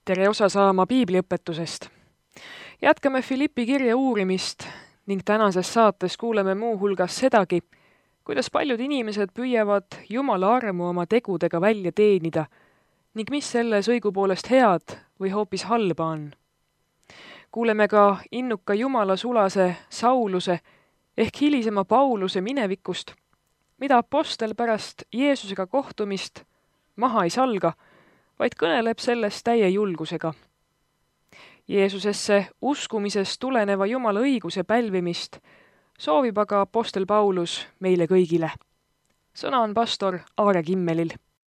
Tere osa saama piibliõpetusest. Jätkame Filippi kirja uurimist ning tänases saates kuuleme muu hulgas sedagi, kuidas paljud inimesed püüavad Jumala armu oma tegudega välja teenida ning mis selles õigupoolest head või hoopis halba on. Kuuleme ka innuka Jumala sulase Sauluse ehk hilisema Pauluse minevikust, mida apostel pärast Jeesusega kohtumist maha ei salga, vaid kõneleb sellest täie julgusega. Jeesusesse uskumisest tuleneva Jumala õiguse pälvimist soovib aga apostel Paulus meile kõigile. Sõna on pastor Aare Kimmelil.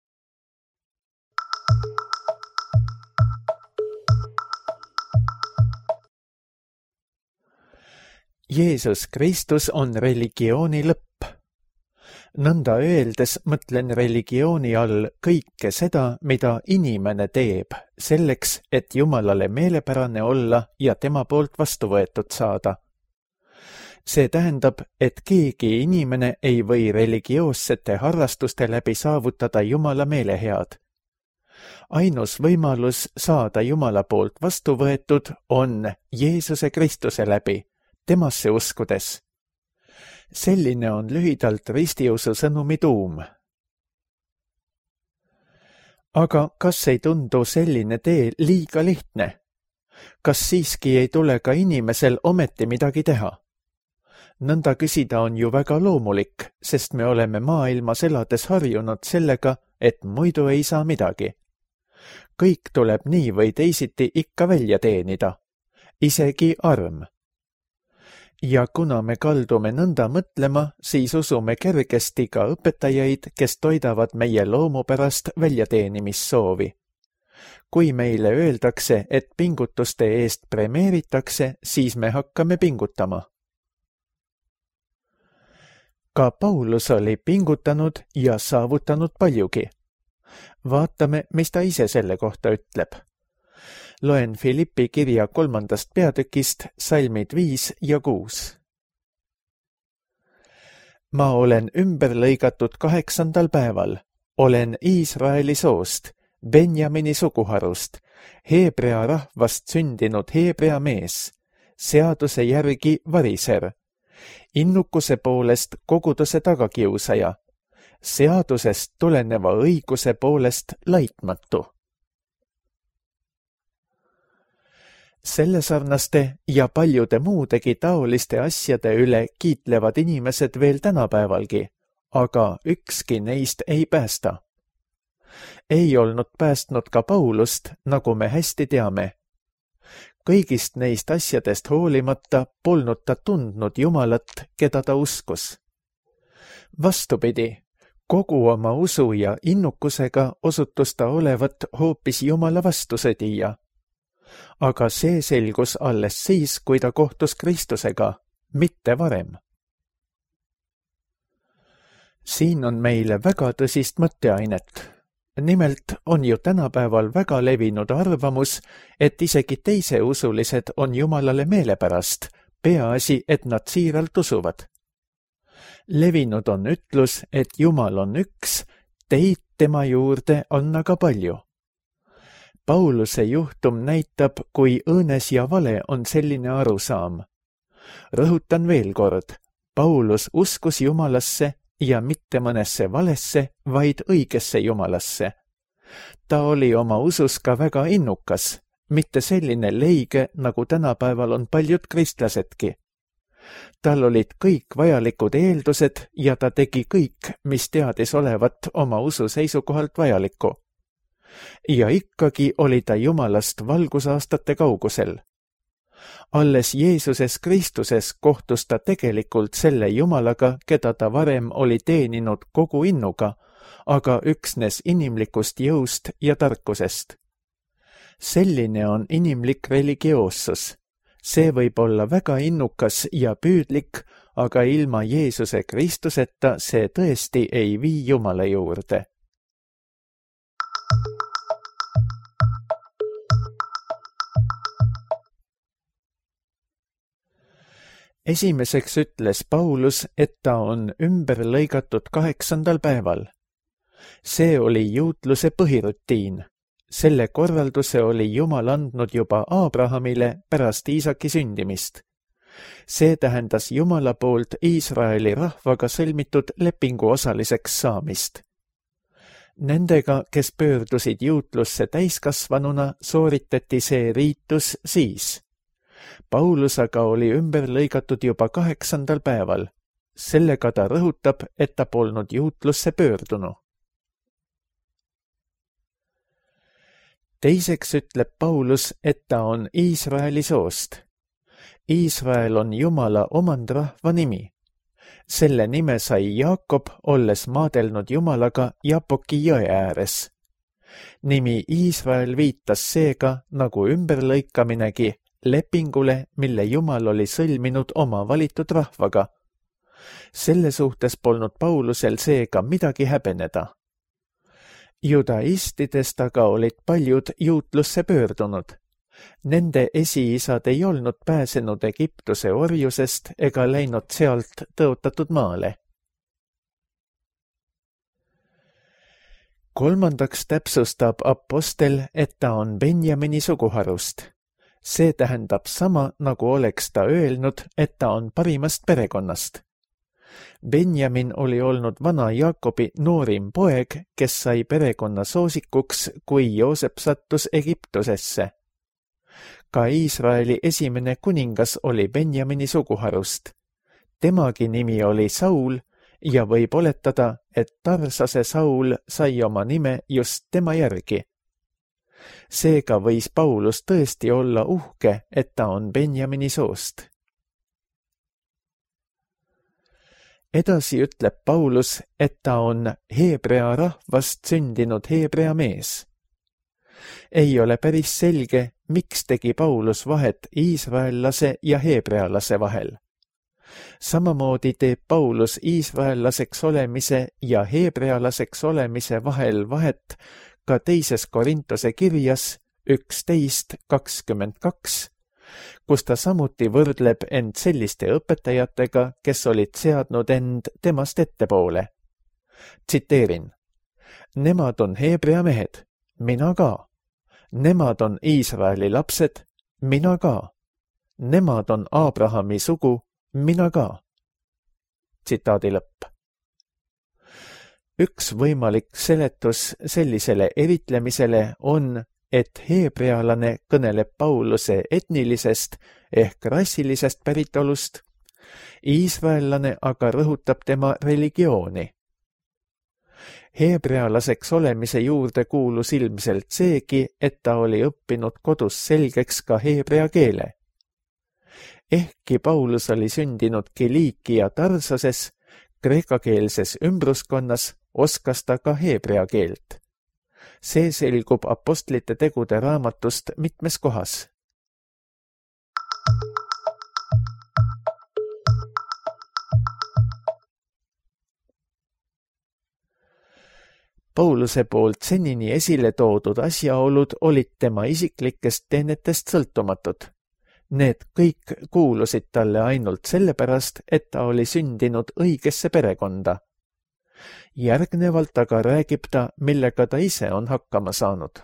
Jeesus Kristus on religiooni lõpp. Nõnda öeldes mõtlen religiooni all kõike seda, mida inimene teeb, selleks, et Jumalale meelepärane olla ja tema poolt vastu võetud saada. See tähendab, et keegi inimene ei või religioossete harrastuste läbi saavutada Jumala meelehead. Ainus võimalus saada Jumala poolt vastu võetud on Jeesuse Kristuse läbi, temasse uskudes. Selline on lühidalt ristiusu sõnumi tuum. Aga kas ei tundu selline tee liiga lihtne? Kas siiski ei tule ka inimesel ometi midagi teha? Nõnda küsida on ju väga loomulik, sest me oleme maailmas elades harjunud sellega, et muidu ei saa midagi. Kõik tuleb nii või teisiti ikka välja teenida, isegi arm. Ja kuna me kaldume nõnda mõtlema, siis usume kergesti ka õpetajaid, kes toidavad meie loomupärast väljateenimissoovi. Kui meile öeldakse, et pingutuste eest premeeritakse, siis me hakkame pingutama. Ka Paulus oli pingutanud ja saavutanud paljugi. Vaatame, mis ta ise selle kohta ütleb. Loen Filippi kirja 3. peatükist salmid 5 ja 6. Ma olen ümber lõigatud 8. päeval, olen Iisraeli soost, Benjamini suguharust, Heebrea rahvast sündinud Heebrea mees, seaduse järgi variser, innukuse poolest koguduse tagakiusaja, seadusest tuleneva õiguse poolest laitmatu. Selle sarnaste ja paljude muudegi taoliste asjade üle kiitlevad inimesed veel tänapäevalgi, aga ükski neist ei päästa. Ei olnud päästnud ka Paulust, nagu me hästi teame. Kõigist neist asjadest hoolimata polnud ta tundnud Jumalat, keda ta uskus. Vastupidi, kogu oma usu ja innukusega osutus ta olevat hoopis Jumala vastusõdija. Aga see selgus alles siis, kui ta kohtus Kristusega, mitte varem. Siin on meile väga tõsist mõtteainet. Nimelt on ju tänapäeval väga levinud arvamus, et isegi teiseusulised on Jumalale meelepärast, peaasi, et nad siiralt usuvad. Levinud on ütlus, et Jumal on üks, teid tema juurde on aga palju. Pauluse juhtum näitab, kui õõnes ja vale on selline arusaam. Rõhutan veel kord, Paulus uskus Jumalasse ja mitte mõnesse valesse, vaid õigesse Jumalasse. Ta oli oma usus ka väga innukas, mitte selline leige, nagu tänapäeval on paljud kristlasedki. Tal olid kõik vajalikud eeldused ja ta tegi kõik, mis teadis olevat oma usu seisukohalt vajalikku. Ja ikkagi oli ta Jumalast valgusaastate kaugusel. Alles Jeesuses Kristuses kohtus ta tegelikult selle Jumalaga, keda ta varem oli teeninud kogu innuga, aga üksnes inimlikust jõust ja tarkusest. Selline on inimlik religioossus. See võib olla väga innukas ja püüdlik, aga ilma Jeesuse Kristuseta see tõesti ei vii Jumala juurde. Esimeseks ütles Paulus, et ta on ümber lõigatud 8. päeval. See oli juutluse põhirutiin. Selle korralduse oli Jumal andnud juba Abrahamile pärast Iisaki sündimist. See tähendas Jumala poolt Iisraeli rahvaga sõlmitud lepingu osaliseks saamist. Nendega, kes pöördusid juutlusse täiskasvanuna, sooritati see riitus siis. Paulus aga oli ümber lõigatud juba 8. päeval. Sellega ta rõhutab, et ta polnud juutlusse pöördunu. Teiseks ütleb Paulus, et ta on Iisraeli soost. Iisrael on Jumala omandrahva nimi. Selle nime sai Jaakob, olles maadelnud Jumalaga Jaboki jõe ääres. Nimi Iisrael viitas seega, nagu ümberlõikaminegi, lepingule, mille Jumal oli sõlminud oma valitud rahvaga. Selle suhtes polnud Paulusel seega midagi häbeneda. Judaistidest aga olid paljud juutlusse pöördunud. Nende esiisad ei olnud pääsenud Egiptuse orjusest ega läinud sealt tõotatud maale. Kolmandaks täpsustab apostel, et ta on Benjamini suguharust. See tähendab sama, nagu oleks ta öelnud, et ta on parimast perekonnast. Benjamin oli olnud vana Jaakobi noorim poeg, kes sai perekonna soosikuks, kui Joosep sattus Egiptusesse. Ka Iisraeli esimene kuningas oli Benjamini suguharust. Temagi nimi oli Saul ja võib oletada, et Tarsase Saul sai oma nime just tema järgi. Seega võis Paulus tõesti olla uhke, et ta on Benjamini soost. Edasi ütleb Paulus, et ta on heebrea rahvast sündinud heebrea mees. Ei ole päris selge, miks tegi Paulus vahet iisraellase ja heebrealase vahel. Samamoodi teeb Paulus iisraellaseks olemise ja heebrealaseks olemise vahel vahet ka teises Korintuse kirjas 11:22, kus ta samuti võrdleb end selliste õpetajatega, kes olid seadnud end temast ettepoole. Tsiteerin: Nemad on heebrea mehed, mina ka. Nemad on Iisraeli lapsed, mina ka. Nemad on Abrahami sugu, mina ka. Tsitaadi lõpp. Üks võimalik seletus sellisele eritlemisele on, et heebrealane kõneleb Pauluse etnilisest ehk rassilisest päritolust, iisraellane aga rõhutab tema religiooni. Heebrealaseks olemise juurde kuulus ilmselt seegi, et ta oli õppinud kodus selgeks ka heebrea keele. Ehkki Paulus oli sündinud Kiliikia Tarsases, kreekakeelses ümbruskonnas, oskas ta ka heebrea keelt. See selgub apostlite tegude raamatust mitmes kohas. Pauluse poolt senini esile toodud asjaolud olid tema isiklikest teenetest sõltumatud. Need kõik kuulusid talle ainult sellepärast, et ta oli sündinud õigesse perekonda. Järgnevalt aga räägib ta, millega ta ise on hakkama saanud.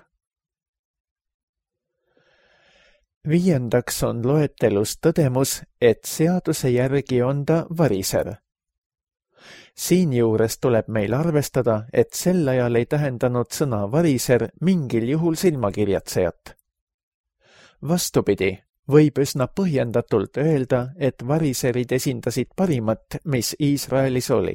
Viiendaks on loetelus tõdemus, et seaduse järgi on ta variser. Siinjuures tuleb meil arvestada, et sel ajal ei tähendanud sõna variser mingil juhul silmakirjatsejat. Vastupidi, võib üsna põhjendatult öelda, et variserid esindasid parimat, mis Iisraelis oli.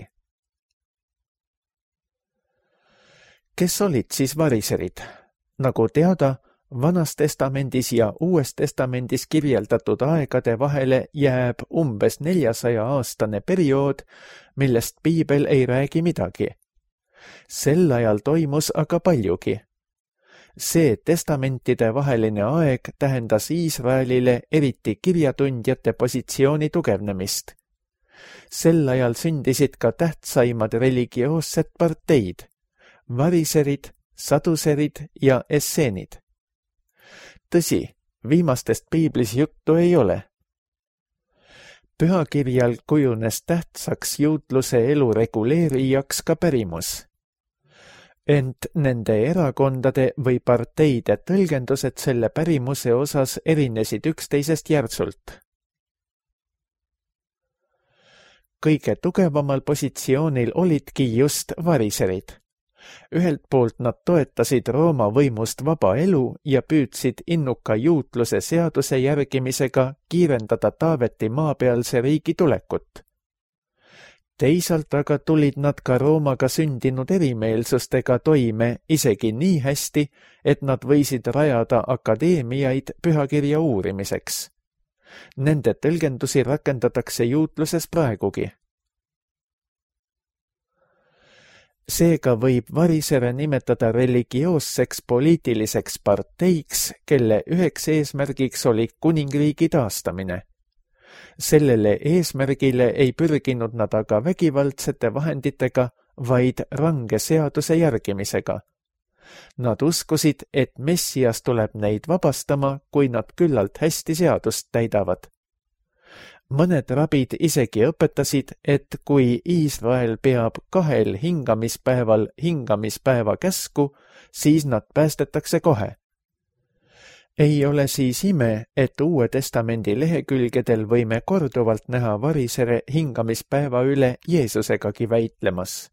Kes olid siis variserid? Nagu teada, Vanas testamendis ja Uues testamendis kirjeldatud aegade vahele jääb umbes 400-aastane periood, millest Piibel ei räägi midagi. Sel ajal toimus aga paljugi. See testamentide vaheline aeg tähendas Iisraelile eriti kirjatundjate positsiooni tugevnemist. Sel ajal sündisid ka tähtsaimad religioossed parteid, variserid, saduserid ja esseenid. Tõsi, viimastest Piiblis juttu ei ole. Pühakirjal kujunes tähtsaks juutluse elu reguleerijaks ka pärimus. ent nende erakondade või parteide tõlgendused selle pärimuse osas erinesid üksteisest järsult. Kõige tugevamal positsioonil olidki just variserid. Ühelt poolt nad toetasid Rooma võimust vaba elu ja püüdsid innuka juutluse seaduse järgimisega kiirendada Taaveti maapealse riigi tulekut. Teisalt aga tulid nad ka Roomaga sündinud erimeelsustega toime isegi nii hästi, et nad võisid rajada akadeemiaid pühakirja uurimiseks. Nende tõlgendusi rakendatakse juutluses praegugi. Seega võib varisere nimetada religioosseks poliitiliseks parteiks, kelle üheks eesmärgiks oli kuningriigi taastamine. Sellele eesmärgile ei pürginud nad aga vägivaldsete vahenditega, vaid range seaduse järgimisega. Nad uskusid, et Messias tuleb neid vabastama, kui nad küllalt hästi seadust täidavad. Mõned rabid isegi õpetasid, et kui Iisrael peab 2 hingamispäeval hingamispäeva käsku, siis nad päästetakse kohe. Ei ole siis ime, et Uue Testamendi lehekülgedel võime korduvalt näha varisere hingamispäeva üle Jeesusegagi väitlemas.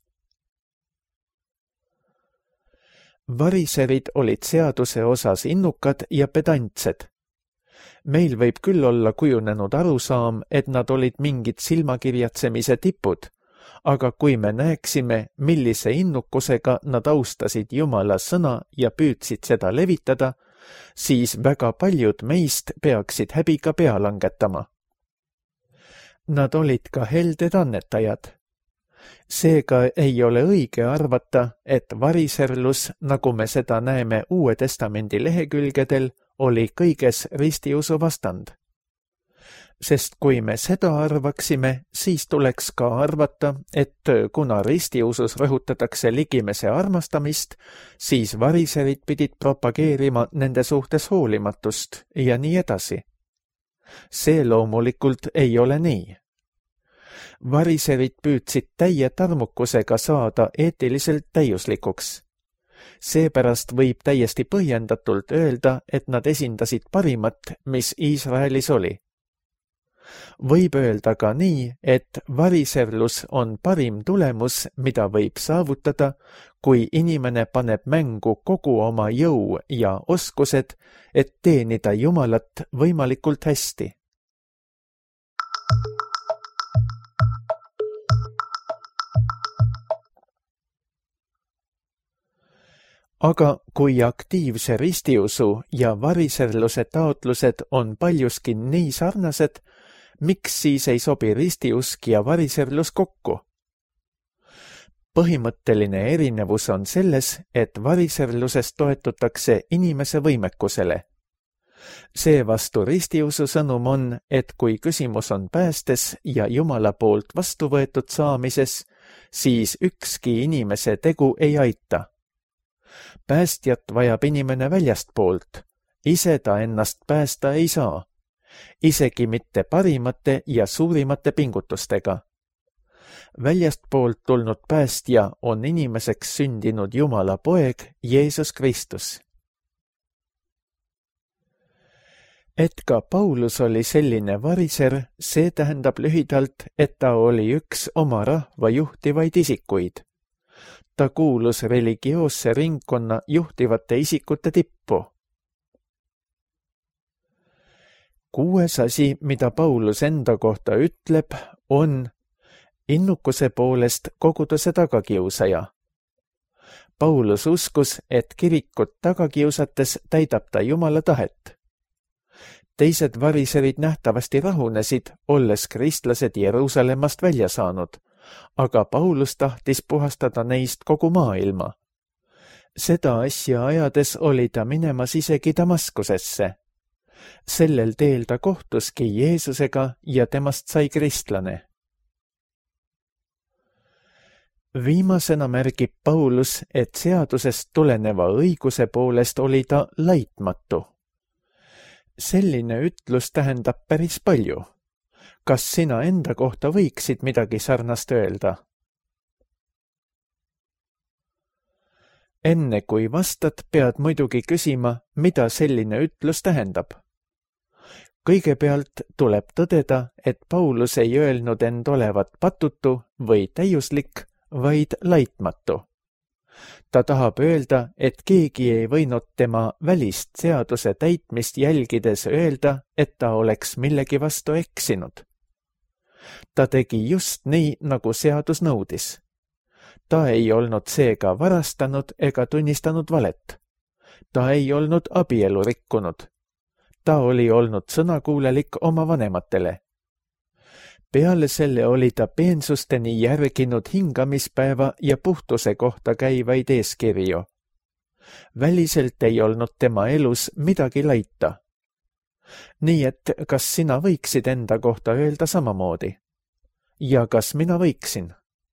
Variserid olid seaduse osas innukad ja pedantsed. Meil võib küll olla kujunenud arusaam, et nad olid mingid silmakirjatsemise tipud, aga kui me näeksime, millise innukusega nad austasid Jumala sõna ja püüdsid seda levitada, siis väga paljud meist peaksid häbiga pea langetama. Nad olid ka helded annetajad. Seega ei ole õige arvata, et variserlus, nagu me seda näeme Uue Testamendi lehekülgedel, oli kõiges ristiusu vastand. Sest kui me seda arvaksime, siis tuleks ka arvata, et kuna ristiusus rõhutatakse ligimese armastamist, siis variserid pidid propageerima nende suhtes hoolimatust ja nii edasi. See loomulikult ei ole nii. Variserid püüdsid täie tarmukusega saada eetiliselt täiuslikuks. Seepärast võib täiesti põhjendatult öelda, et nad esindasid parimat, mis Iisraelis oli. Võib öelda ka nii, et variserlus on parim tulemus, mida võib saavutada, kui inimene paneb mängu kogu oma jõu ja oskused, et teenida Jumalat võimalikult hästi. Aga kui aktiivse ristiusu ja variserluse taotlused on paljuski nii sarnased, miks siis ei sobi ristiusk ja variserlus kokku? Põhimõtteline erinevus on selles, et variserluses toetutakse inimese võimekusele. Seevastu ristiusu sõnum on, et kui küsimus on päästes ja Jumala poolt vastu võetud saamises, siis ükski inimese tegu ei aita. Päästjat vajab inimene väljastpoolt, ise ta ennast päästa ei saa, isegi mitte parimate ja suurimate pingutustega. Väljastpoolt tulnud päästja on inimeseks sündinud Jumala poeg Jeesus Kristus. Et ka Paulus oli selline variser, see tähendab lühidalt, et ta oli üks oma rahva juhtivaid isikuid. Ta kuulus religioosse ringkonna juhtivate isikute tippu. 6. asi, mida Paulus enda kohta ütleb, on innukuse poolest koguduse tagakiusaja. Paulus uskus, et kirikut tagakiusates täidab ta Jumala tahet. Teised variserid nähtavasti rahunesid, olles kristlased Jeruusalemmast välja saanud, aga Paulus tahtis puhastada neist kogu maailma. Seda asja ajades oli ta minemas isegi Damaskusesse. Sellel teel ta kohtuski Jeesusega ja temast sai kristlane. Viimasena märgib Paulus, et seadusest tuleneva õiguse poolest oli ta laitmatu. Selline ütlus tähendab päris palju. Kas sina enda kohta võiksid midagi sarnast öelda? Enne kui vastad, pead muidugi küsima, mida selline ütlus tähendab. Kõigepealt tuleb tõdeda, et Paulus ei öelnud end olevat patutu või täiuslik, vaid laitmatu. Ta tahab öelda, et keegi ei võinud tema välist seaduse täitmist jälgides öelda, et ta oleks millegi vastu eksinud. Ta tegi just nii, nagu seadus nõudis. Ta ei olnud seega varastanud ega tunnistanud valet. Ta ei olnud abielu rikkunud. Ta oli olnud sõnakuulelik oma vanematele. Peale selle oli ta peensusteni järginud hingamispäeva ja puhtuse kohta käivaid eeskirju. Väliselt ei olnud tema elus midagi laita. Nii et kas sina võiksid enda kohta öelda samamoodi? Ja kas mina võiksin?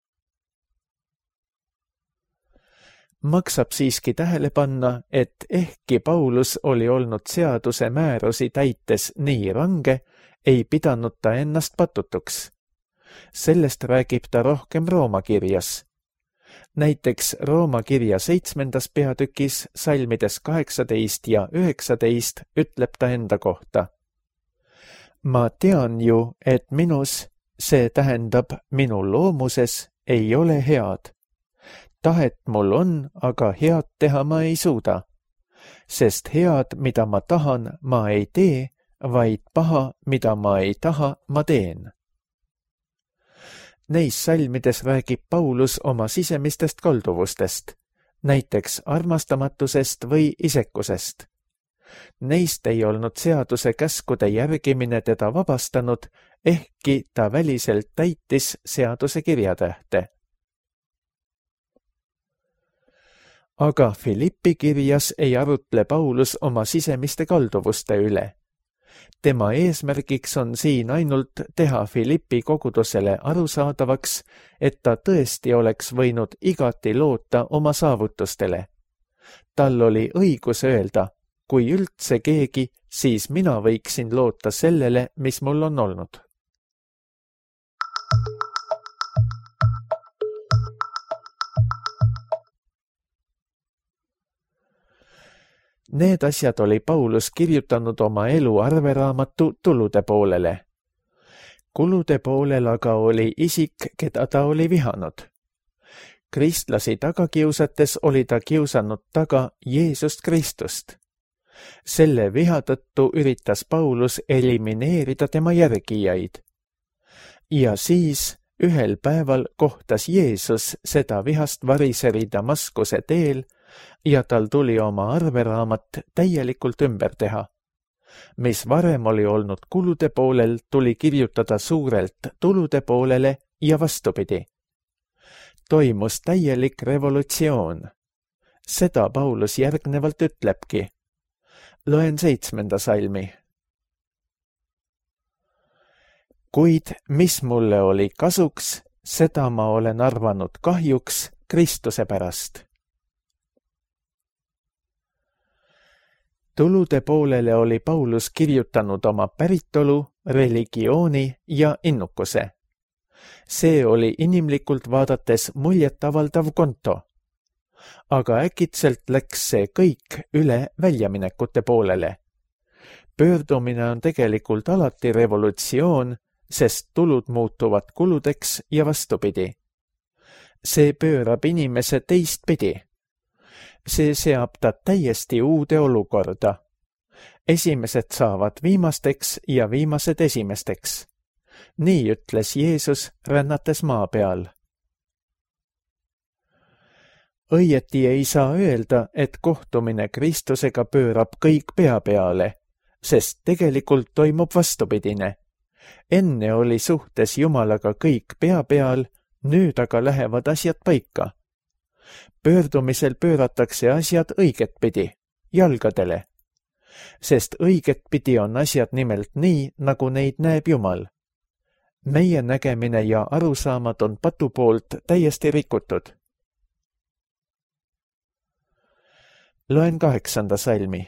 Maksab siiski tähele panna, et ehkki Paulus oli olnud seaduse määrusi täites nii range, ei pidanud ta ennast patutuks. Sellest räägib ta rohkem Rooma kirjas. Näiteks Rooma kirja 7. peatükis salmides 18 ja 19 ütleb ta enda kohta. Ma tean ju, et minus, see tähendab minu loomuses, ei ole head. Tahet mul on, aga head teha ma ei suuda. Sest head, mida ma tahan, ma ei tee, vaid paha, mida ma ei taha, ma teen. Neis salmides räägib Paulus oma sisemistest kalduvustest, näiteks armastamatusest või isekusest. Neist ei olnud seaduse käskude järgimine teda vabastanud, ehkki ta väliselt täitis seaduse kirjatähte. Aga Filippi kirjas ei arutle Paulus oma sisemiste kalduvuste üle. Tema eesmärgiks on siin ainult teha Filippi kogudusele arusaadavaks, et ta tõesti oleks võinud igati loota oma saavutustele. Tal oli õigus öelda, kui üldse keegi, siis mina võiksin loota sellele, mis mul on olnud. Need asjad oli Paulus kirjutanud oma elu arveraamatu tulude poolele. Kulude poolel aga oli isik, keda ta oli vihanud. Kristlasi taga kiusates oli ta kiusanud taga Jeesust Kristust. Selle viha tõttu üritas Paulus elimineerida tema järgijaid. Ja siis ühel päeval kohtas Jeesus seda vihast variseri Damaskuse teel, ja tal tuli oma arveraamat täielikult ümber teha. Mis varem oli olnud kulude poolel, tuli kirjutada suurelt tulude poolele ja vastupidi. Toimus täielik revolutsioon. Seda Paulus järgnevalt ütlebki. Loen 7. salmi. Kuid mis mulle oli kasuks, seda ma olen arvanud kahjuks Kristuse pärast. Tulude poolele oli Paulus kirjutanud oma päritolu, religiooni ja innukuse. See oli inimlikult vaadates muljetavaldav konto. Aga äkitselt läks see kõik üle väljaminekute poolele. Pöördumine on tegelikult alati revolutsioon, sest tulud muutuvad kuludeks ja vastupidi. See pöörab inimese teistpidi. See seab ta täiesti uude olukorda. Esimesed saavad viimasteks ja viimased esimesteks. Nii ütles Jeesus rännates maa peal. Õieti ei saa öelda, et kohtumine Kristusega pöörab kõik pea peale, sest tegelikult toimub vastupidine. Enne oli suhtes Jumalaga kõik pea peal, nüüd aga lähevad asjad paika. Pöördumisel pööratakse asjad õigetpidi, jalgadele. Sest õigetpidi on asjad nimelt nii, nagu neid näeb Jumal. Meie nägemine ja arusaamad on patu poolt täiesti rikutud. Loen 8. salmi.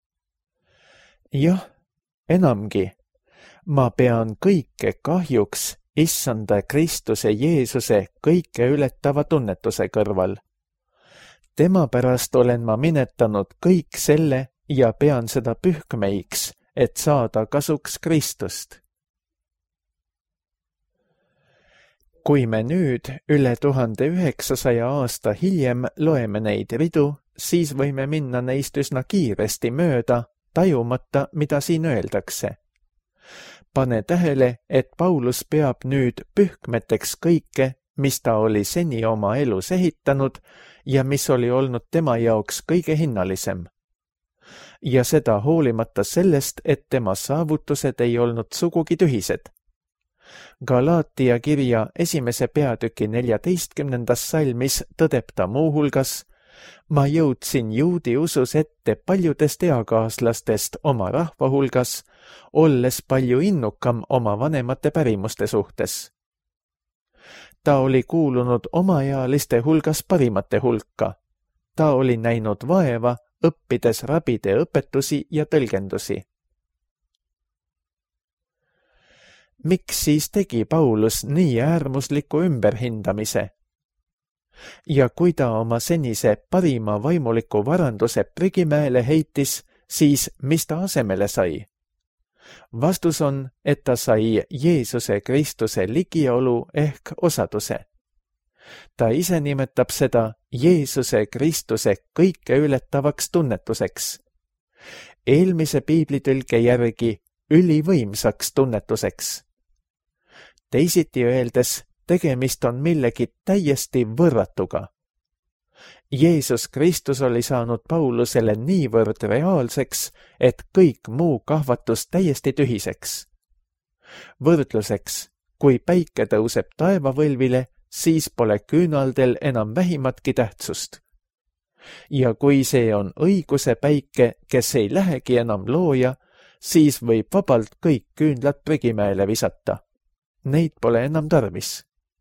Jah, enamgi, ma pean kõike kahjuks Issanda Kristuse Jeesuse kõike ületava tunnetuse kõrval. tema pärast olen ma minetanud kõik selle ja pean seda pühkmeiks, et saada kasuks Kristust. Kui me nüüd üle 1900 aasta hiljem loeme neid ridu, siis võime minna neist üsna kiiresti mööda, tajumata, mida siin öeldakse. Pane tähele, et Paulus peab nüüd pühkmeteks kõike, mis ta oli seni oma elus ehitanud ja mis oli olnud tema jaoks kõige hinnalisem. Ja seda hoolimata sellest, et tema saavutused ei olnud sugugi tühised. Galaatia kirja 1. peatüki 14. salmis tõdeb ta muuhulgas: ma jõudsin juudi usus ette paljudest eakaaslastest oma rahva hulgas, olles palju innukam oma vanemate pärimuste suhtes. Ta oli kuulunud omaealiste hulgas parimate hulka. Ta oli näinud vaeva, õppides rabide õpetusi ja tõlgendusi. Miks siis tegi Paulus nii äärmusliku ümberhindamise? Ja kui ta oma senise parima vaimuliku varanduse prügimäele heitis, siis mis ta asemele sai? Vastus on, et ta sai Jeesuse Kristuse ligiolu ehk osaduse. Ta ise nimetab seda Jeesuse Kristuse kõike ületavaks tunnetuseks. Eelmise piiblitõlke järgi ülivõimsaks tunnetuseks. Teisiti öeldes, tegemist on millegi täiesti võrratuga. Jeesus Kristus oli saanud Paulusele niivõrd reaalseks, et kõik muu kahvatus täiesti tühiseks. Võrdluseks, kui päike tõuseb taevavõlvile, siis pole küünaldel enam vähimatki tähtsust. Ja kui see on õiguse päike, kes ei lähegi enam looja, siis võib vabalt kõik küünlad prügimäele visata. Neid pole enam tarvis.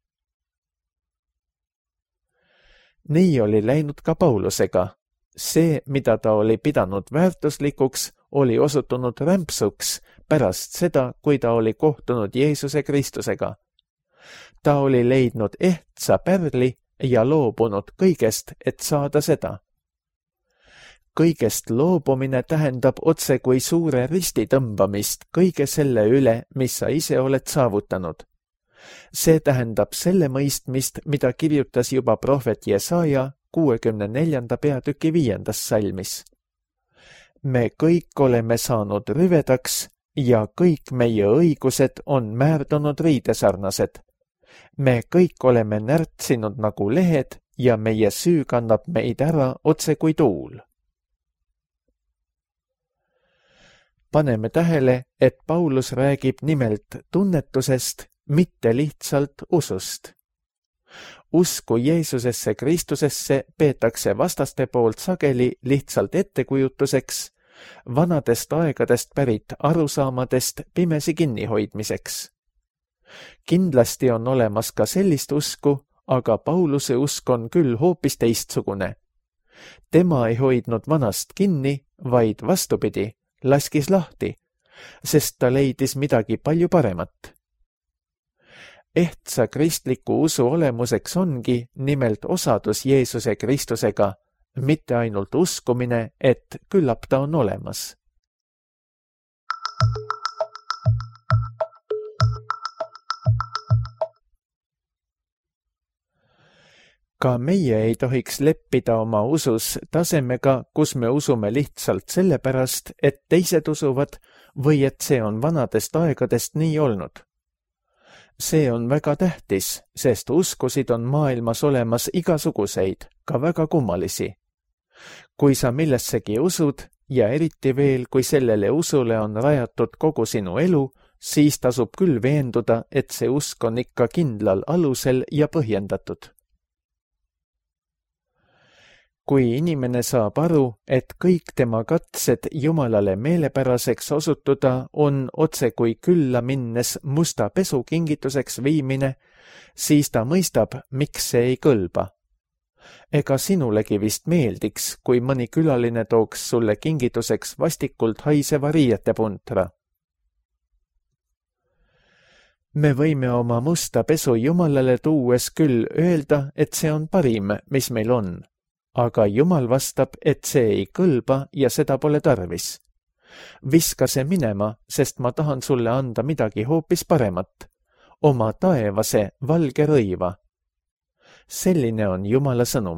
Nii oli läinud ka Paulusega. See, mida ta oli pidanud väärtuslikuks, oli osutunud rämpsuks pärast seda, kui ta oli kohtunud Jeesuse Kristusega. Ta oli leidnud ehtsa pärli ja loobunud kõigest, et saada seda. Kõigest loobumine tähendab otse kui suure risti tõmbamist kõige selle üle, mis sa ise oled saavutanud. See tähendab selle mõistmist, mida kirjutas juba prohvet Jesaja 64. peatüki 5. salmis. Me kõik oleme saanud rüvedaks ja kõik meie õigused on määrdunud riidesarnased. Me kõik oleme närtsinud nagu lehed ja meie süü kannab meid ära otse kui tuul. Paneme tähele, et Paulus räägib nimelt tunnetusest, mitte lihtsalt usust. Usku Jeesusesse Kristusesse peetakse vastaste poolt sageli lihtsalt ettekujutuseks, vanadest aegadest pärit arusaamadest pimesi kinnihoidmiseks. Kindlasti on olemas ka sellist usku, aga Pauluse usk on küll hoopis teistsugune. Tema ei hoidnud vanast kinni, vaid vastupidi, laskis lahti, sest ta leidis midagi palju paremat. Ehtsa kristliku usu olemuseks ongi nimelt osadus Jeesuse Kristusega, mitte ainult uskumine, et küllap ta on olemas. Ka meie ei tohiks leppida oma usus tasemega, kus me usume lihtsalt sellepärast, et teised usuvad või et see on vanadest aegadest nii olnud. See on väga tähtis, sest uskusid on maailmas olemas igasuguseid, ka väga kummalisi. Kui sa millessegi usud ja eriti veel, kui sellele usule on rajatud kogu sinu elu, siis tasub küll veenduda, et see usk on ikka kindlal alusel ja põhjendatud. Kui inimene saab aru, et kõik tema katsed Jumalale meelepäraseks osutuda on otse kui külla minnes musta pesu kingituseks viimine, siis ta mõistab, miks see ei kõlba. Ega sinulegi vist meeldiks, kui mõni külaline tooks sulle kingituseks vastikult haiseva riietepuntra. Me võime oma musta pesu Jumalale tuues küll öelda, et see on parim, mis meil on. aga Jumal vastab, et see ei kõlba ja seda pole tarvis. Viska see minema, sest ma tahan sulle anda midagi hoopis paremat, oma taevase valge rõiva. Selline on Jumala sõnum.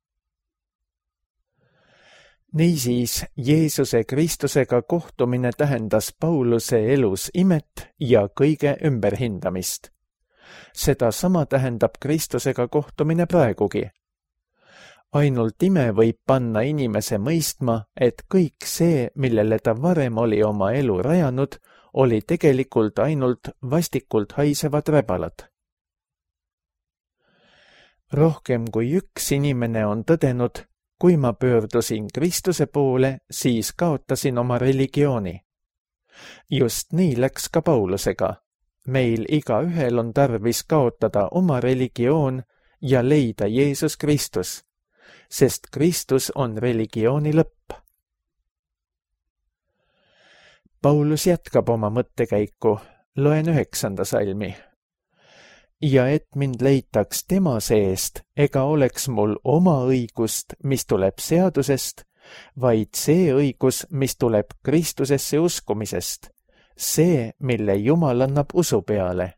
Niisiis, Jeesuse Kristusega kohtumine tähendas Pauluse elus imet ja kõige ümberhindamist. Seda sama tähendab Kristusega kohtumine praegugi. Ainult ime võib panna inimese mõistma, et kõik see, millele ta varem oli oma elu rajanud, oli tegelikult ainult vastikult haisevad räbalad. Rohkem kui üks inimene on tõdenud, kui ma pöördusin Kristuse poole, siis kaotasin oma religiooni. Just nii läks ka Paulusega. Meil igaühel on tarvis kaotada oma religioon ja leida Jeesus Kristus, sest Kristus on religiooni lõpp. Paulus jätkab oma mõttekäiku, loen 9. salmi. Ja et mind leitaks tema seest, ega oleks mul oma õigust, mis tuleb seadusest, vaid see õigus, mis tuleb Kristusesse uskumisest, see, mille Jumal annab usu peale.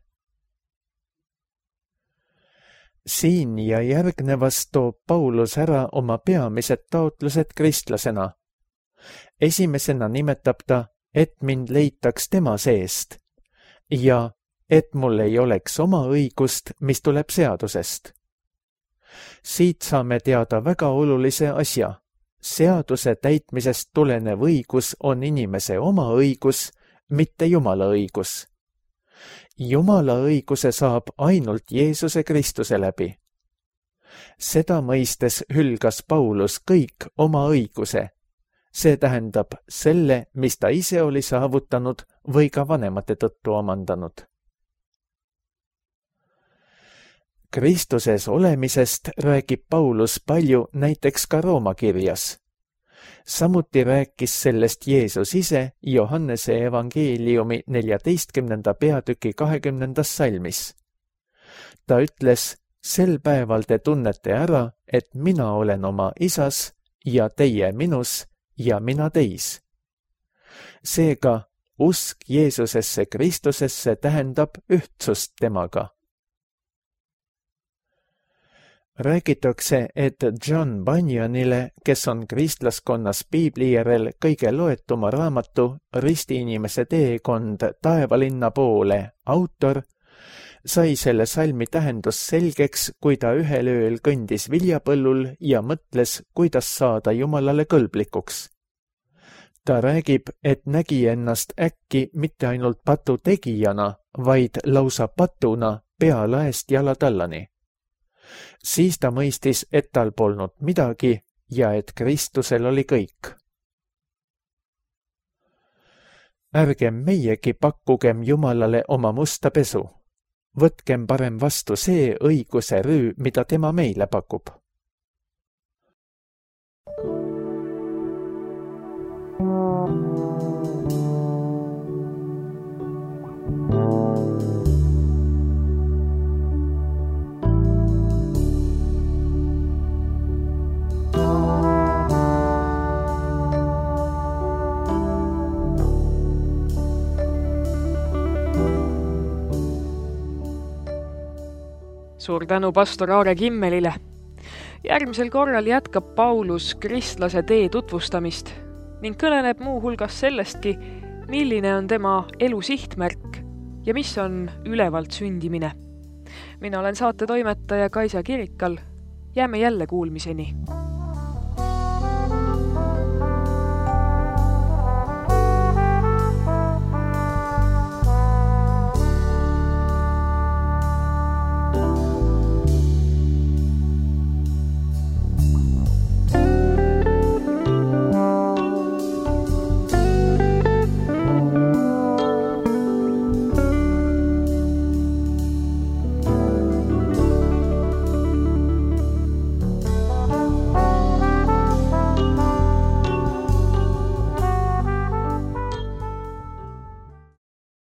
Siin ja järgnevas toob Paulus ära oma peamised taotlused kristlasena. Esimesena nimetab ta, et mind leitaks tema seest ja et mul ei oleks oma õigust, mis tuleb seadusest. Siit saame teada väga olulise asja. Seaduse täitmisest tulenev õigus on inimese oma õigus, mitte Jumala õigus. Jumala õiguse saab ainult Jeesuse Kristuse läbi. Seda mõistes hülgas Paulus kõik oma õiguse. See tähendab selle, mis ta ise oli saavutanud või ka vanemate tõttu omandanud. Kristuses olemisest räägib Paulus palju näiteks ka Rooma kirjas. Samuti rääkis sellest Jeesus ise Johannese evangeeliumi 14. peatüki 20. salmis. Ta ütles, sel päeval te tunnete ära, et mina olen oma isas ja teie minus ja mina teis. Seega, usk Jeesusesse Kristusesse tähendab ühtsust temaga. Räägitakse, et John Bunyanile, kes on kristlaskonnas piibli järel kõige loetuma raamatu Ristiinimese teekond taevalinna poole autor, sai selle salmi tähendus selgeks, kui ta ühel ööl kõndis viljapõllul ja mõtles, kuidas saada Jumalale kõlblikuks. Ta räägib, et nägi ennast äkki mitte ainult patu tegijana, vaid lausa patuna pealaest jalatallani. Siis ta mõistis, et tal polnud midagi ja et Kristusel oli kõik. Ärgem meiegi pakkugem Jumalale oma musta pesu. Võtkem parem vastu see õiguse rüü, mida tema meile pakub. Suur tänu pastor Aare Kimmelile. Järgmisel korral jätkab Paulus kristlase tee tutvustamist ning kõneleb muu hulgas sellestki, milline on tema elu sihtmärk ja mis on ülevalt sündimine. Mina olen saate toimetaja Kaisa Kirikal. Jääme jälle kuulmiseni.